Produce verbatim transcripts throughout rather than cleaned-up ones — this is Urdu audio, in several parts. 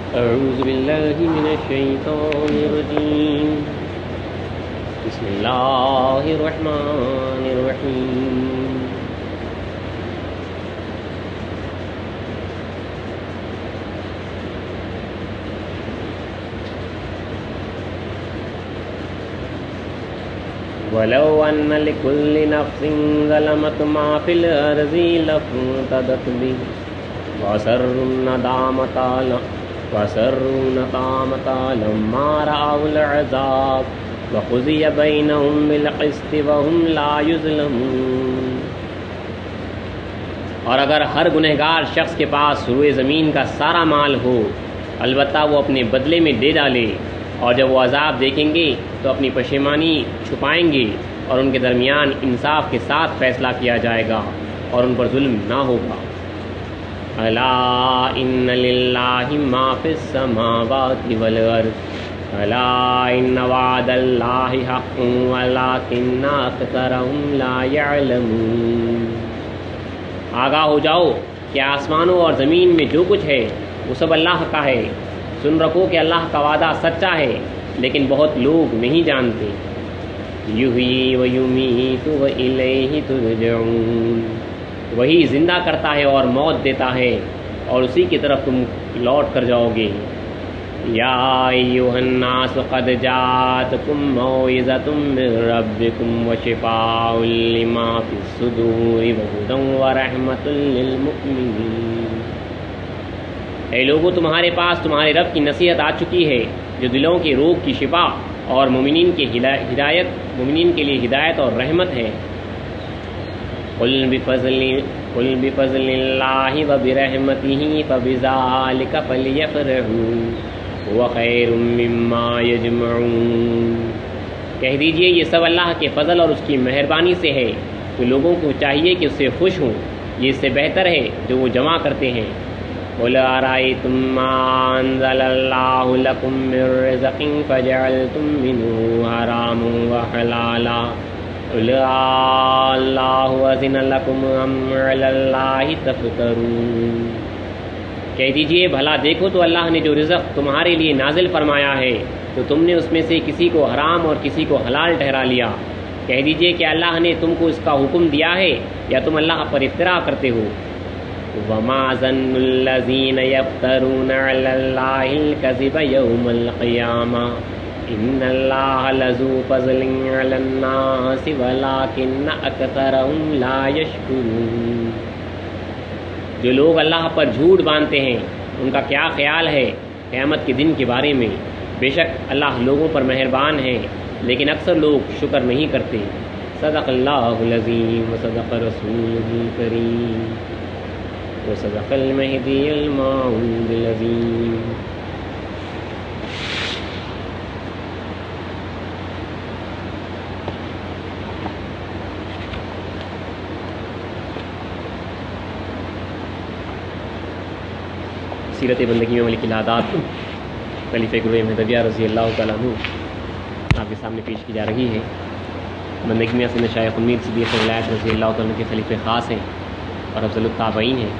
اعوذ باللہ من الشیطان الرجیم بسم اللہ الرحمن الرحیم وَلَوْ أَنَّ لِكُلِّ نَفْسٍ ظَلَمَتْ مَا فِي الْأَرْضِ لَافْتَدَتْ بِهِ وَأَسَرُّوا النَّدَامَةَ وَأَسَرُّوا النَّدَامَةَ لَمَّا رَأَوُا الْعَذَابَ وَقُضِيَ بَيْنَهُم بِالْقِسْطِ وَهُمْ لَا يُظْلَمُونَ۔ اور اگر ہر گنہگار شخص کے پاس روئے زمین کا سارا مال ہو، البتہ وہ اپنے بدلے میں دے ڈالے، اور جب وہ عذاب دیکھیں گے تو اپنی پشیمانی چھپائیں گے، اور ان کے درمیان انصاف کے ساتھ فیصلہ کیا جائے گا اور ان پر ظلم نہ ہوگا۔ الا ان للہ ما فی السماوات والارض الا ان وعد اللہ حق ولکن اکثرهم لا یعلمون۔ آگاہ ہو جاؤ کہ آسمانوں اور زمین میں جو کچھ ہے وہ سب اللہ کا ہے، سن رکھو کہ اللہ کا وعدہ سچا ہے، لیکن بہت لوگ نہیں جانتے۔ یحیی و یمیت و الیہ ترجعون، وہی زندہ کرتا ہے اور موت دیتا ہے، اور اسی کی طرف تم لوٹ کر جاؤ گے۔ یا ایھا الناس قد جاءتکم موعظۃ من ربکم وشفاء لما فی الصدور وہدی ورحمۃ للمؤمنین۔ اے لوگو، تمہارے پاس تمہارے رب کی نصیحت آ چکی ہے جو دلوں کے روگ کی شفا اور مومنین کی ہدایت مومنین کے لیے ہدایت اور رحمت ہے۔ قل بفضل قل بفضل اللہ وبرحمتہ فبذلک فلیفرحوا هو خیر مما یجمعون۔ کہہ دیجئے یہ سب اللہ کے فضل اور اس کی مہربانی سے ہے، تو لوگوں کو چاہیے کہ اس سے خوش ہوں، یہ اس سے بہتر ہے جو وہ جمع کرتے ہیں۔ قل ارأیتم ما انزل اللہ لکم من رزق فجعلتم منہ حراما وحلالا قل اللہ اذن لکم ام علی اللہ تفترون۔ کہہ دیجئے بھلا دیکھو تو اللہ نے جو رزق تمہارے لیے نازل فرمایا ہے تو تم نے اس میں سے کسی کو حرام اور کسی کو حلال ٹھہرا لیا۔ کہہ دیجئے کہ اللہ نے تم کو اس کا حکم دیا ہے یا تم اللہ پر افتراء کرتے ہو۔ وما ظن الذین یفترون علی اللہ الکذب یوم القیامہ ان اللہ لذو فضل علی الناس ولکن اکثرهم لا یشکرون۔ جو لوگ اللہ پر جھوٹ باندھتے ہیں ان کا کیا خیال ہے قیامت کے دن کے بارے میں؟ بے شک اللہ لوگوں پر مہربان ہے لیکن اکثر لوگ شکر نہیں کرتے۔ صدق اللہ العظیم وصدق رسولہ الکریم وصدق المہدی الموعود العظیم۔ سیرت بندگی میں ملک العادات خلیفہ گروہ مہدویہ رضی اللہ تعالیٰ عنہ آپ کے سامنے پیش کی جا رہی ہے۔ بندگی میں اصل شیخ امید صدیق ولایت رضی اللہ تعالیٰ عنہ کے خلیفہ خاص ہیں اور افضل التابعین ہیں۔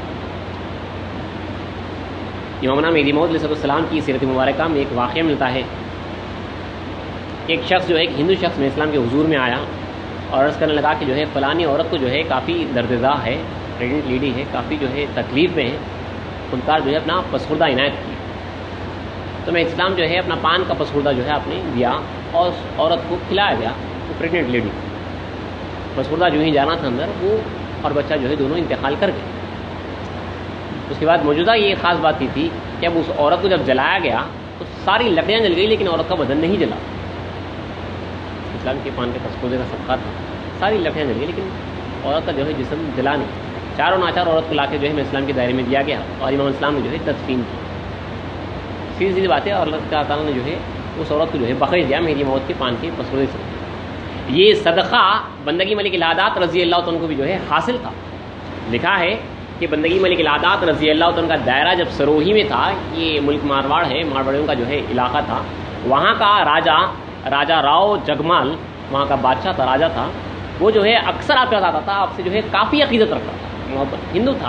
امامنا مہدی موعود علیہ السلام کی سیرت مبارکہ میں ایک واقعہ ملتا ہے۔ ایک شخص جو ہے ایک ہندو شخص میں اسلام کے حضور میں آیا اور عرض کرنے لگا کہ جو ہے فلانی عورت کو جو ہے کافی درد داغ ہے، پریگننٹ لیڈی ہے، کافی جو ہے تکلیف میں ہے، خودکار جو ہے اپنا پسخوردہ عنایت کی۔ تو میں اسلام جو ہے اپنا پان کا پسخوردہ جو ہے آپ نے دیا اور اس عورت کو کھلایا گیا، وہ پریگننٹ لیڈی پسخوردہ جو ہی جانا تھا اندر، وہ اور بچہ جو ہے دونوں انتقال کر گئے۔ اس کے بعد موجودہ یہ خاص بات یہ تھی کہ اب اس عورت کو جب جلایا گیا تو ساری لکڑیاں جل گئی لیکن عورت کا بدن نہیں جلا۔ اسلام کے پان کے پسخوردے کا صدقہ تھا، ساری لکڑیاں جل گئی لیکن عورت کا جو ہے جسم جلا نہیں۔ چاروں ناچار عورت کو لا کے جو ہے اسلام کے دائرے میں دیا گیا اور امام اسلام نے جو ہے تدفین کی۔ سیدھی سیدھی بات ہے، اور اللہ تعالیٰ نے جو ہے اس عورت کو جو ہے بخش دیا میری موت کے پان کے پسخوردے سے۔ یہ صدقہ بندگی ملک العادات رضی اللہ عنہ کو بھی جو ہے حاصل تھا۔ لکھا ہے کہ بندگی ملک العادات رضی اللہ عنہ کا دائرہ جب سروہی میں تھا، یہ ملک مارواڑ ہے، مارواڑیوں کا جو ہے علاقہ تھا، وہاں کا راجا راجا راؤ جگمال وہاں کا بادشاہ تھا، راجا تھا، وہ جو ہے اکثر آپ کے پاس آتا تھا، آپ سے جو ہے کافی عقیدت رکھتا تھا، محبت، ہندو تھا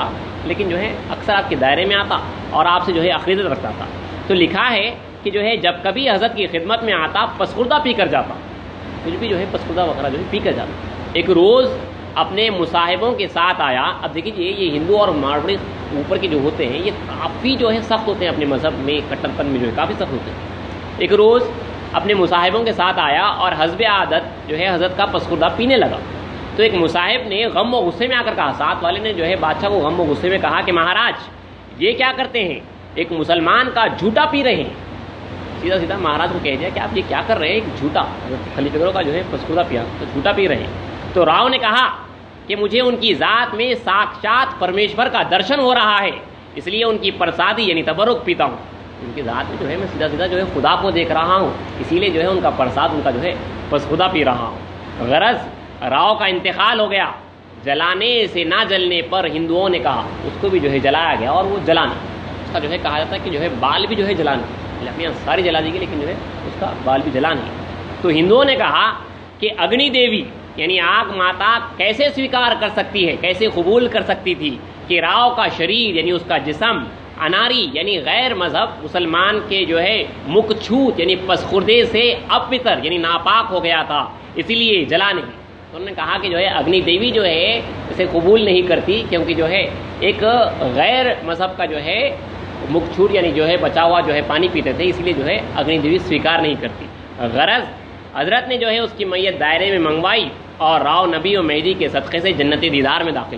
لیکن جو ہے اکثر آپ کے دائرے میں آتا اور آپ سے جو ہے عقیدت رکھتا تھا. تو لکھا ہے کہ جو ہے جب کبھی حضرت کی خدمت میں آتا پسخوردہ پی کر جاتا, کچھ بھی جو ہے پسخوردہ وغیرہ جو ہے پی کر جاتا. ایک روز اپنے مصاحبوں کے ساتھ آیا. اب دیکھیے یہ ہندو اور ماروڑی اوپر کے جو ہوتے ہیں یہ کافی جو ہے سخت ہوتے ہیں اپنے مذہب میں, کٹرپن میں جو ہے کافی سخت ہوتے ہیں. ایک روز اپنے مصاحبوں کے ساتھ آیا اور حسب عادت جو ہے حضرت کا پسخوردہ پینے لگا. تو ایک مصاحب نے غم و غصے میں آ کر کہا, ساتھ والے نے جو ہے بادشاہ کو غم و غصے میں کہا کہ مہاراج یہ کیا کرتے ہیں, ایک مسلمان کا جھوٹا پی رہے ہیں. سیدھا سیدھا مہاراج کو کہہ دیا کہ آپ یہ کیا کر رہے ہیں, ایک جھوٹا خلیفہ گرو کا جو ہے پسخوردہ پیا تو جھوٹا پی رہے ہیں. تو راؤ نے کہا کہ مجھے ان کی ذات میں ساکشات پرمیشور کا درشن ہو رہا ہے, اس لیے ان کی پرسادی یعنی تبرک پیتا ہوں. ان کی ذات میں جو ہے میں سیدھا سیدھا جو ہے خدا کو دیکھ رہا ہوں, اسی لیے جو ہے ان کا پرساد ان کا جو ہے پسخوردہ پی رہا ہوں. غرض راؤ کا انتقال ہو گیا. جلانے سے نہ جلنے پر ہندوؤں نے کہا اس کو بھی جو ہے جلایا گیا, اور وہ جلانا اس کا جو ہے کہا جاتا ہے کہ جو ہے بال بھی جو ہے جلانا, اپنے یہاں ساری جلا دی گئی لیکن جو ہے اس کا بال بھی جلا نہیں. تو ہندوؤں نے کہا کہ اگنی دیوی یعنی آگ ماتا کیسے سویکار کر سکتی ہے, کیسے قبول کر سکتی تھی کہ راؤ کا شریر یعنی اس کا جسم اناری یعنی غیر مذہب مسلمان کے جو ہے مکھ چھوت یعنی پسخوردے سے اپوتر یعنی ناپاک ہو گیا تھا, اسی لیے جلا نہیں. انہوں نے کہا کہ جو ہے اگنی دیوی جو ہے اسے قبول نہیں کرتی کیونکہ جو ہے ایک غیر مذہب کا جو ہے مکھ چھوٹ یعنی جو ہے بچا ہوا جو ہے پانی پیتے تھے, اس لیے جو ہے اگنی دیوی سویکار نہیں کرتی. غرض حضرت نے جو ہے اس کی میت دائرے میں منگوائی اور راؤ نبی و مہدی کے صدقے سے جنتی دیدار میں داخل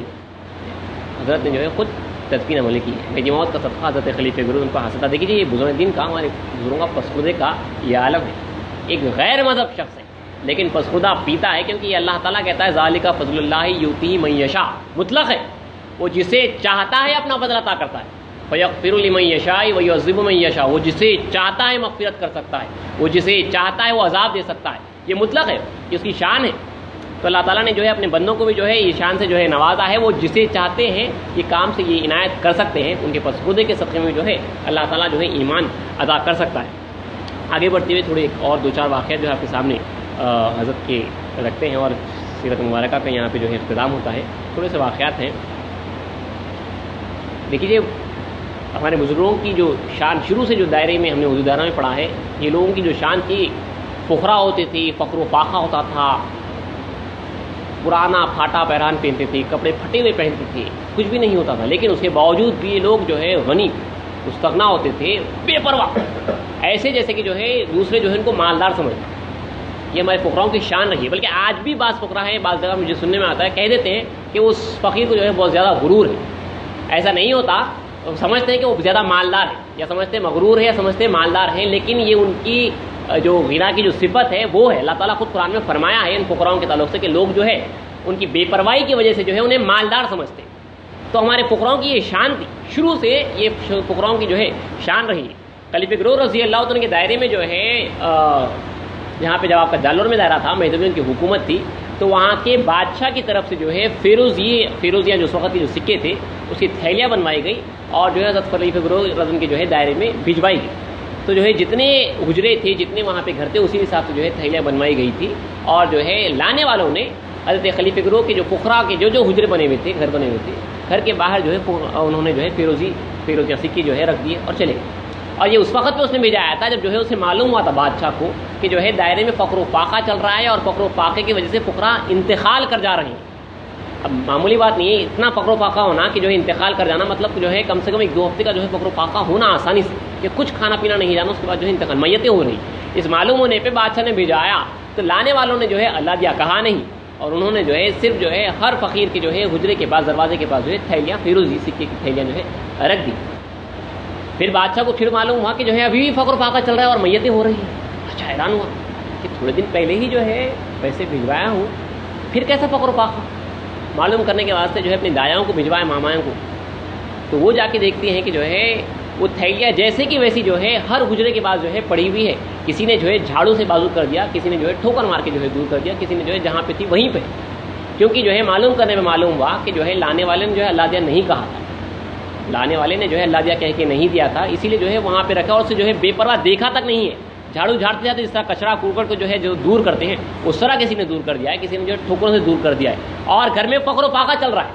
ہوئے. حضرت نے جو ہے خود تدفین عملی کی ہے. میری موت کا صدقہ حضرت خلیفہ گرو ان کو حاصل تھا. دیکھیے یہ بزرگ دین کا ہمارے بزرگوں کا پسخوردے کا یہ عالم ہے. ایک غیر مذہب شخص ہے لیکن پسخوردہ پیتا ہے کیونکہ یہ اللہ تعالیٰ کہتا ہے ذالک فضل اللہ یؤتیہ من یشاء, مطلق ہے, وہ جسے چاہتا ہے اپنا فضل عطا کرتا ہے. فیغفر لمن یشاء ویعذب من یشاء, وہ جسے چاہتا ہے مغفرت کر سکتا ہے, وہ جسے چاہتا ہے وہ عذاب دے سکتا ہے. یہ مطلق ہے, یہ اس کی شان ہے. تو اللہ تعالیٰ نے جو ہے اپنے بندوں کو بھی جو ہے یہ شان سے جو ہے نوازا ہے. وہ جسے چاہتے ہیں یہ کام سے یہ عنایت کر سکتے ہیں. ان کے پسخوردے کے صدقے میں جو ہے اللہ تعالیٰ جو ہے ایمان ادا کر سکتا ہے. آگے بڑھتے ہوئے تھوڑے ایک اور دو چار واقعات جو ہے آپ کے سامنے حضرت کے رکھتے ہیں اور سیرت مبارکہ کا یہاں پہ جو ہے اختتام ہوتا ہے. تھوڑے سے واقعات ہیں. دیکھیے ہمارے بزرگوں کی جو شان شروع سے جو دائرے میں ہم نے اردو دائرہ میں پڑھا ہے, یہ لوگوں کی جو شان تھی فخرا ہوتی تھی, فخر و فاخہ ہوتا تھا, پرانا پھاٹا پیران پہنتے تھے, کپڑے پھٹے ہوئے پہنتے تھے, کچھ بھی نہیں ہوتا تھا. لیکن اس کے باوجود بھی یہ لوگ جو ہے غنی مستغنا ہوتے تھے, بے پرواہ, ایسے جیسے کہ جو ہے دوسرے جو ہے ان کو مالدار سمجھتے. یہ ہمارے فقراؤں کی شان رہی ہے. بلکہ آج بھی بعض فقراء ہیں, بعض جگہ مجھے سننے میں آتا ہے, کہہ دیتے ہیں کہ اس فقیر کو جو ہے بہت زیادہ غرور ہے. ایسا نہیں ہوتا, سمجھتے ہیں کہ وہ زیادہ مالدار ہے, یا سمجھتے ہیں مغرور ہے, یا سمجھتے ہیں مالدار ہیں, لیکن یہ ان کی جو غنا کی جو صفت ہے وہ ہے. اللہ تعالیٰ خود قرآن میں فرمایا ہے ان فقراؤں کے تعلق سے کہ لوگ جو ہے ان کی بے پرواہی کی وجہ سے جو ہے انہیں مالدار سمجھتے ہیں. تو ہمارے فقراؤں کی یہ شان تھی, شروع سے یہ فقراؤں کی جو ہے شان رہی. خلیفہ گرو رضی اللہ عنہ کے دائرے میں جو ہے جہاں پہ جب آپ کا جالور میں دائرہ تھا, مہدویوں کی حکومت تھی, تو وہاں کے بادشاہ کی طرف سے جو ہے فیروزی فیروزیاں جو اس وقت کے جو سکے تھے اس کی تھیلیاں بنوائی گئی اور جو ہے حضرت خلیفہ گرو رضی کے جو ہے دائرے میں بھجوائی گئی. تو جو ہے جتنے حجرے تھے, جتنے وہاں پہ گھر تھے, اسی حساب سے جو ہے تھیلیاں بنوائی گئی تھی. اور جو ہے لانے والوں نے حضرت خلیفہ گرو کے جو فقراء کے جو جو حجرے بنے ہوئے تھے, گھر بنے ہوئے تھے, گھر کے باہر جو ہے انہوں نے جو ہے فیروزی فیروزیاں سکے جو ہے رکھ دیے اور چلے گئے. اور یہ اس وقت پہ اس نے بھیجایا تھا جب جو ہے اسے معلوم ہوا تھا بادشاہ کو کہ جو ہے دائرے میں فقر و فاقہ چل رہا ہے اور فقر و فاقے کی وجہ سے فقراء انتقال کر جا رہے ہیں. اب معمولی بات نہیں ہے اتنا فقر و فاقہ ہونا کہ جو ہے انتقال کر جانا, مطلب جو ہے کم سے کم ایک دو ہفتے کا جو ہے فقر و فاقہ ہونا آسانی سے, کہ کچھ کھانا پینا نہیں جانا, اس کے بعد جو ہے انتقال میتیں ہو رہی. اس معلوم ہونے پہ بادشاہ نے بھیجایا تو لانے والوں نے جو ہے اللہ دیا کہا نہیں, اور انہوں نے جو ہے صرف جو ہے ہر فقیر کے جو ہے حجرے کے پاس, دروازے کے پاس جو ہے تھیلیاں فیروزی سکے کی تھیلیاں جو ہے رکھ دی. پھر بادشاہ کو پھر معلوم ہوا کہ جو ہے ابھی بھی فقر و فاقہ چل رہا ہے اور میتیں ہو رہی ہیں. اچھا حیران ہوا کہ تھوڑے دن پہلے ہی جو ہے پیسے بھجوایا ہوں, پھر کیسا فقر و فاقہ. معلوم کرنے کے واسطے جو ہے اپنی دایاؤں کو بھجوائے, مامایوں کو. تو وہ جا کے دیکھتی ہیں کہ جو ہے وہ تھیلیاں جیسے کہ ویسی جو ہے ہر حجرے کے پاس جو ہے پڑی ہوئی ہے. کسی نے جو ہے جھاڑو سے بازو کر دیا, کسی نے جو ہے ٹھوکر مار کے جو ہے دور کر دیا, کسی نے جو ہے جہاں پہ تھی وہیں پہ. کیونکہ جو ہے معلوم کرنے میں معلوم ہوا کہ جو ہے لانے والے نے جو ہے اللہ دیا نہیں کہا تھا, لانے والے نے جو ہے اللہ دیا کہہ کے نہیں دیا تھا, اسی لیے جو ہے وہاں پہ رکھا اور اسے جو ہے بے پرواہ دیکھا تک نہیں ہے. جھاڑو جھاڑتے جاتے جس طرح کچرا کوکر کو جو ہے جو دور کرتے ہیں اس طرح کسی نے دور کر دیا ہے, کسی نے جو ہے ٹھوکروں سے دور کر دیا ہے. اور گھر میں فقر و فاقہ چل رہا ہے,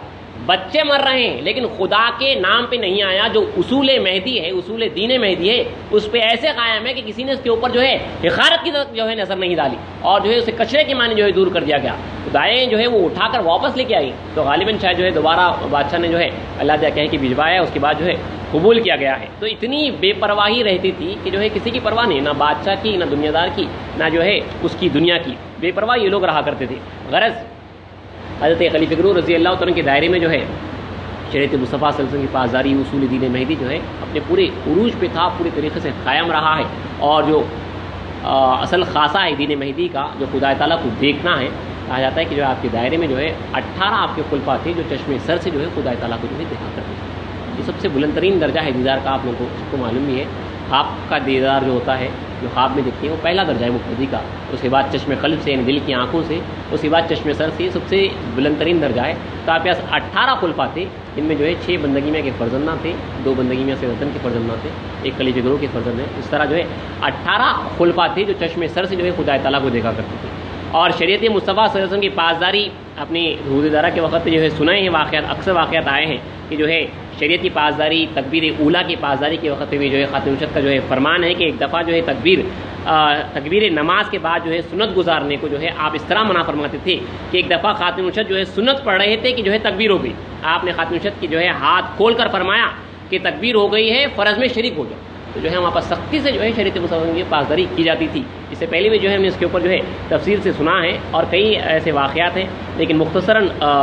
بچے مر رہے ہیں لیکن خدا کے نام پہ نہیں آیا. جو اصول مہدی ہے، اصول دین مہدی ہے، اس پہ ایسے قائم ہے کہ کسی نے اس کے اوپر جو ہے حقارت کی طرف جو ہے نظر نہیں ڈالی اور جو ہے اسے کچرے کے معنی جو ہے دور کر دیا گیا. خدائیں جو ہے وہ اٹھا کر واپس لے کے آئی تو غالباً شاید جو ہے دوبارہ بادشاہ نے جو ہے اللہ تعالیٰ کہہ کے بھجوایا، اس کے بعد جو ہے قبول کیا گیا ہے. تو اتنی بے پرواہی رہتی تھی کہ جو ہے کسی کی پرواہ نہیں، نہ بادشاہ کی، نہ دنیا دار کی، نہ جو ہے اس کی دنیا کی. بے پرواہ یہ لوگ رہا کرتے تھے. غرض حضرت خلیفہ گرو رضی اللہ عنہ کے دائرے میں جو ہے شریعت مصطفیٰ صلی اللہ علیہ وسلم کی پاسداری، اصول دین مہدی جو ہے اپنے پورے عروج پہ تھا، پورے طریقے سے قائم رہا ہے. اور جو اصل خاصہ ہے دین مہدی کا، جو خدا تعالیٰ کو دیکھنا ہے، کہا جاتا ہے کہ جو آپ کے دائرے میں جو ہے اٹھارہ آپ کے خلفاء تھے جو چشمے سر سے جو ہے خدا تعالیٰ کو جو ہے دیکھا کرتے تھے. یہ سب سے بلند ترین درجہ ہے دیدار کا. آپ لوگوں کو سب کو معلوم ہی ہے خواب کا دیدار جو ہوتا ہے، جو خواب میں دیکھتے ہیں، وہ پہلا درجہ ہے مقتدی کا. اس کے بعد چشم قلب سے، یعنی دل کی آنکھوں سے، اس کے بعد چشم سر سے، یہ سب سے بلند ترین درجہ ہے. تو آپ کے پاس اٹھارہ خلفاء تھے، ان میں جو ہے چھ بندگی میں کے فرزندہ تھے، دو بندگی میں سے وطن کے فرزندہ تھے، ایک خلیفہ گروہ کے فرزند ہیں. اس طرح جو ہے اٹھارہ خلفاء تھے جو چشم سر سے جو ہے خدا تعالیٰ کو دیکھا کرتے تھے. اور شریعت مصطفیٰ صلی اللہ علیہ وسلم کی پاسداری اپنی حدود دارہ کے وقت جو ہے سنائے ہیں واقعات، اکثر واقعات آئے ہیں کہ جو ہے شریعت کی پاسداری، تکبیر اولا کی پاسداری کے وقت بھی جو ہے خاتم الشد کا جو ہے فرمان ہے کہ ایک دفعہ جو ہے تکبیر تکبیر نماز کے بعد جو ہے سنت گزارنے کو جو ہے آپ اس طرح منع فرماتے تھے کہ ایک دفعہ خاتم الشد جو ہے سنت پڑھ رہے تھے کہ جو ہے تکبیر ہو گئی، آپ نے خاتم الشد کی جو ہے ہاتھ کھول کر فرمایا کہ تکبیر ہو گئی ہے، فرض میں شریک ہو جاؤ. تو جو ہے وہاں پر سختی سے جو ہے شریعت مصطفیٰ کی پاسداری کی جاتی تھی. اس سے پہلے بھی جو ہے ہم نے اس کے اوپر جو ہے تفصیل سے سنا ہے اور کئی ایسے واقعات ہیں، لیکن مختصراً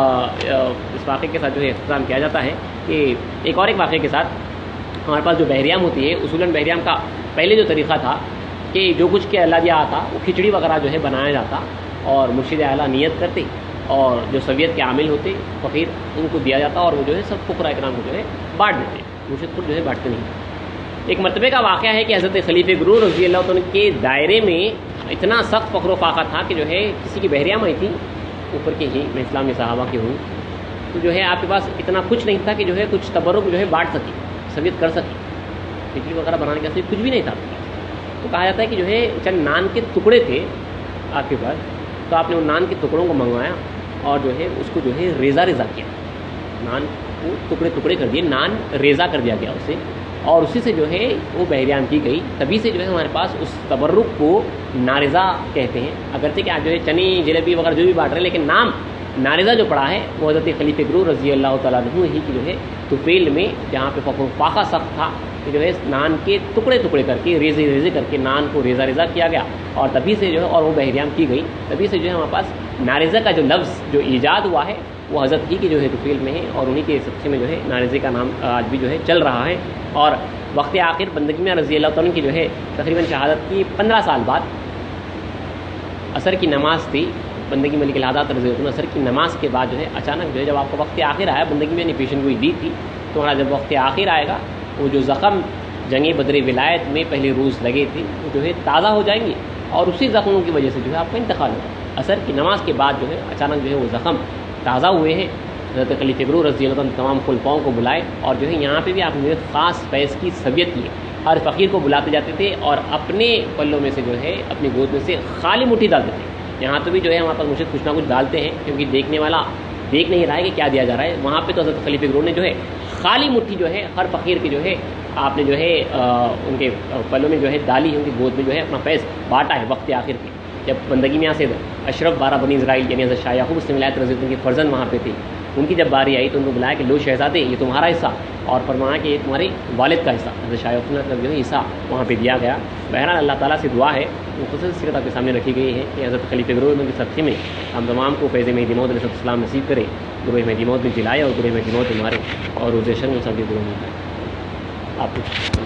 اس واقعے کے ساتھ جو ہے اختتام کیا جاتا ہے کہ ایک اور ایک واقعے کے ساتھ ہمارے پاس جو بحریام ہوتی ہے، اصولاً بحریام کا پہلے جو طریقہ تھا کہ جو کچھ کہ اللہ دیا آتا وہ کھچڑی وغیرہ جو ہے بنایا جاتا اور مرشد اعلیٰ نیت کرتے اور جو سویت کے عامل ہوتے فقیر ان کو دیا جاتا اور وہ جو ہے سب فقراء اکرام کو جو ہے بانٹ دیتے. مرشد خود جو ہے بانٹتے نہیں. ایک مرتبہ کا واقعہ ہے کہ حضرت خلیفہ گرو رضی اللہ عنہ کے دائرے میں اتنا سخت فقر و فاقہ تھا کہ جو ہے کسی کی بحریام آئی تھی اوپر کے ہی، میں اسلامی صحابہ کے ہوں، تو جو ہے آپ کے پاس اتنا کچھ نہیں تھا کہ جو ہے کچھ تبرک جو ہے بانٹ سکی، سویت کر سکی. کھچڑی وغیرہ بنانے کے کچھ بھی نہیں تھا. تو کہا جاتا ہے کہ جو ہے چند نان کے ٹکڑے تھے آپ کے پاس، تو آپ نے ان نان کے ٹکڑوں کو منگوایا اور جو ہے اس کو جو ہے ریزہ ریزہ کیا، نان کو ٹکڑے ٹکڑے کر دیے، نان ریزہ کر دیا گیا اسے، اور اسی سے جو ہے وہ بحریان کی گئی. تبھی سے جو ہے ہمارے پاس اس تبرک کو نارضا کہتے ہیں. اگرچہ کہ آج جو ہے چنی جلیبی وغیرہ جو بھی بانٹ رہے ہیں، لیکن نام نارضا جو پڑا ہے وہ حضرت خلیفہ گرو رضی اللہ تعالیٰ عنہ ہی کی جو ہے طفیل میں، جہاں پہ فقر و فاقہ سخت تھا، کہ جو ہے نان کے ٹکڑے ٹکڑے کر کے ریزے ریزے کر کے نان کو ریزہ ریزہ کیا گیا اور تبھی سے جو ہے اور وہ بحریان کی گئی. تبھی سے جو ہے ہمارے پاس نارضا کا جو لفظ جو ایجاد ہوا ہے وہ حضرت ہی کی جو ہے طفیل میں ہے اور انہی کے سبقے میں جو ہے نارضے کا نام آج بھی جو ہے چل رہا ہے. اور وقت آخر بندگی میں رضی اللہ تعالیٰ کی جو ہے تقریباً شہادت کی پندرہ سال بعد عصر کی نماز تھی، بندگی ملک الہادات رضی اللہ عنہ عصر کی نماز کے بعد جو ہے اچانک جو ہے جب آپ کو وقت آخر آیا، بندگی میں نے پیشن گوئی دی تھی، تو ہمارا جب وقت آخر آئے گا وہ جو زخم جنگ بدر ولایت میں پہلے روز لگے تھے وہ جو ہے تازہ ہو جائیں گے اور اسی زخموں کی وجہ سے جو ہے آپ کا انتقال ہوگا. عصر کی نماز کے بعد جو ہے اچانک جو ہے وہ زخم تازہ ہوئے ہیں. حضرت خلیفہ گرو رضی اللہ عنہ تمام خلفاؤں کو بلائے اور جو ہے یہاں پہ بھی آپ نے خاص فیض کی صبیت کی. ہر فقیر کو بلاتے جاتے تھے اور اپنے پلوں میں سے جو ہے اپنی گود میں سے خالی مٹھی ڈالتے تھے. یہاں تو بھی جو ہے ہمارے پاس مرشد کچھ نہ کچھ ڈالتے ہیں کیونکہ دیکھنے والا دیکھ نہیں رہا ہے کہ کیا دیا جا رہا ہے. وہاں پہ تو حضرت خلیفہ گرو نے جو ہے خالی مٹھی جو ہے ہر فقیر کی جو ہے آپ نے جو ہے ان کے پلوں میں جو ہے ڈالی ہے، ان کی گود میں جو ہے اپنا فیض بانٹا ہے وقت آخر کے. جب بندگی میں یہاں سے اشرف بارہ بنی اسرائیل یعنی حضرت شاہ یعقوب اسلم ولایت رضی اللہ عنہ کے فرزند وہاں پہ تھے، ان کی جب باری آئی تو ان کو بلایا کہ لو شہزادے یہ تمہارا حصہ، اور فرمایا کہ یہ تمہارے والد کا حصہ. حضرت شاہ یعقوب کا جو ہے حصہ وہاں پہ دیا گیا. بہرحال اللہ تعالیٰ سے دعا ہے، مختصر سیرت آپ کے سامنے رکھی گئی ہے کہ حضرت خلیفہ گروہ کے صدقے میں ہم تمام کو فیض مہدی موعود علیہ السلام نصیب کرے، گروہ مہدی موعود میں جلائے اور گروہ مہدی موعود مارے اور روز شر میں سب کے گروہ میں آپ کچھ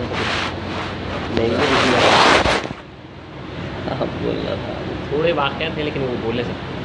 نہیں. آپ بولنا تھا تھوڑے واقعات ہیں لیکن وہ بولنے سے